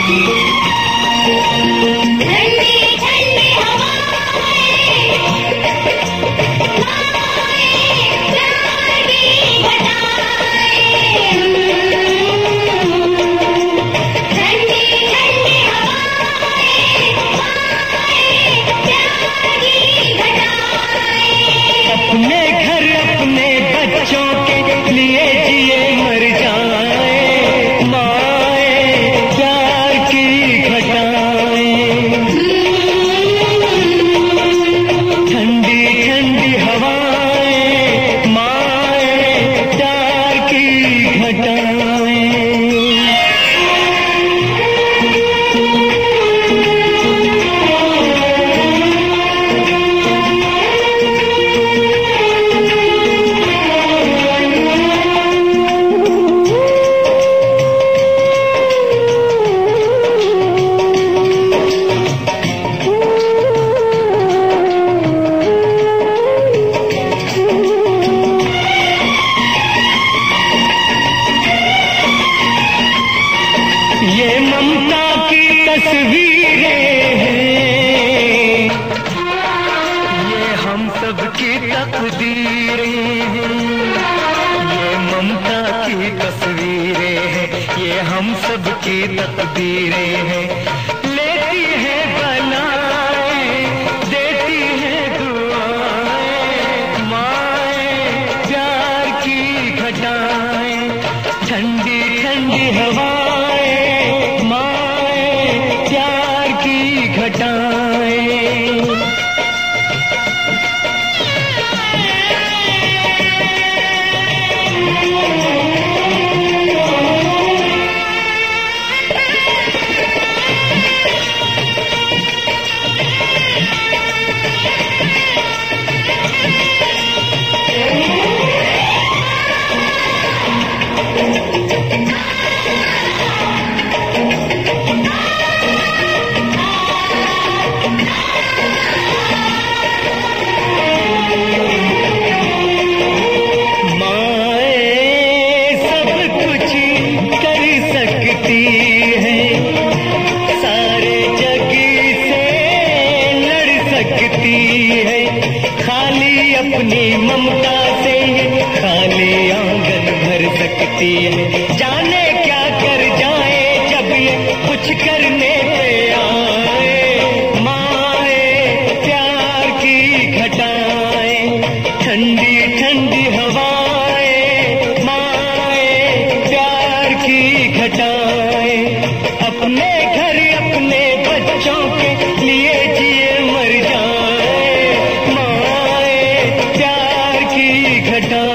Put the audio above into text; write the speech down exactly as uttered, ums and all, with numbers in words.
तस्वीरें हैं, ये हम सब की तकदीरें हैं। ये ममता की तस्वीरें हैं, ये हम सब की तकदीरें हैं। लेती है बनाए, देती है दुआएं, माएं प्यार की घटाएं, ठंडी ठंडी हवाएं, माएं प्यार की घटाएं। खाली अपनी ममता से खाली आंगन भर सकती है। जाने क्या कर जाए जब ये कुछ करने पे आए, माए प्यार की घटाएं, ठंडी ठंडी हवाएं, माए प्यार की घटाएं। अपने घर अपने बच्चों के लिए जिए मर जाए, घटा